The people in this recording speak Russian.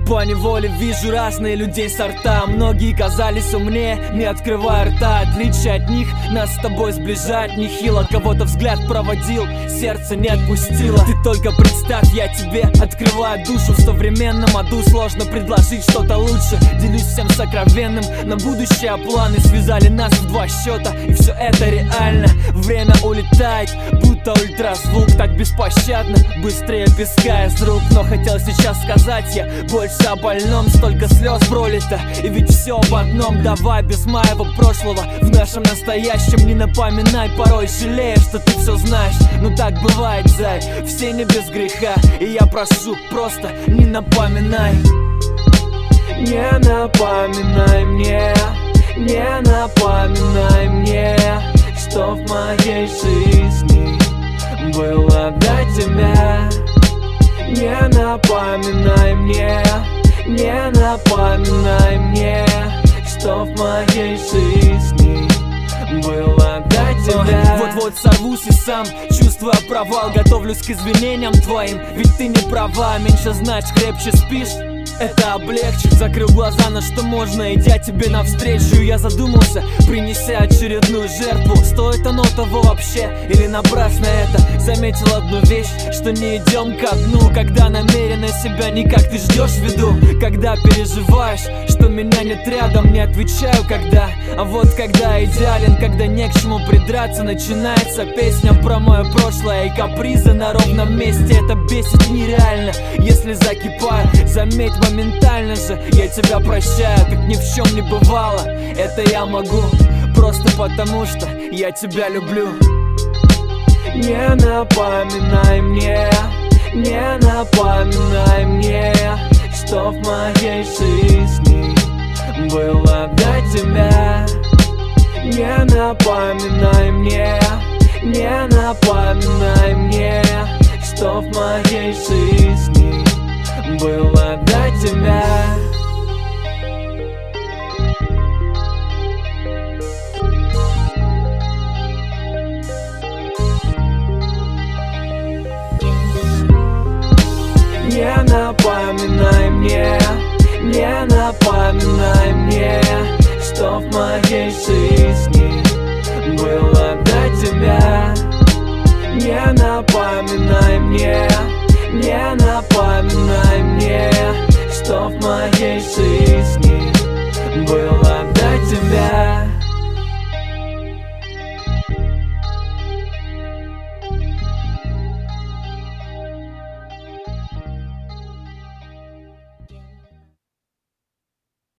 Поневоле вижу разные людей сорта. Многие казались умнее, не открывая рта. Отличие от них нас с тобой сближает нехило. Кого-то взгляд проводил, сердце не отпустило. Ты только представь, я тебе открываю душу. В современном аду сложно предложить что-то лучше. Делюсь всем сокровенным, на будущее планы связали нас в два счета, и все это реально. Время улетает, будто ультразвук, так беспощадно, быстрее песка из рук. Но хотел сейчас сказать я больше о больном, столько слез пролито, и ведь все об одном. Давай без моего прошлого в нашем настоящем не напоминай. Порой жалеешь, что ты все знаешь, но так бывает, зай, все не без греха. И я прошу, просто не напоминай. Не напоминай мне, не напоминай мне, что в моей жизни было до тебя. Не напоминай мне, не напоминай мне, что в моей жизни было до тебя. Вот-вот сорвусь и сам чувствуя провал, готовлюсь к извинениям твоим, ведь ты не права. Меньше знаешь, крепче спишь, это облегчит. Закрыл глаза на что можно, идя тебе навстречу. Я задумался, принеся очередную жертву. Стоит оно того вообще или напрасно это? Заметил одну вещь, что не идем ко дну, когда намеренно себя никак ты ждешь в виду. Когда переживаешь, что меня нет рядом, не отвечаю когда. А вот когда идеален, когда не к чему придраться, начинается песня про мое прошлое и капризы на ровном месте. Это бесит нереально, если закипаю, заметь моментально же. Я тебя прощаю, как ни в чем не бывало. Это я могу, просто потому что я тебя люблю. Не напоминай мне, не напоминай мне, что в моей жизни было до тебя. Не напоминай мне, не напоминай мне, что в моей жизни было до тебя. Не напоминай мне, не напоминай мне, что в моей жизни было до тебя. Не напоминай мне, не напоминай мне, что в моей жизни было до тебя.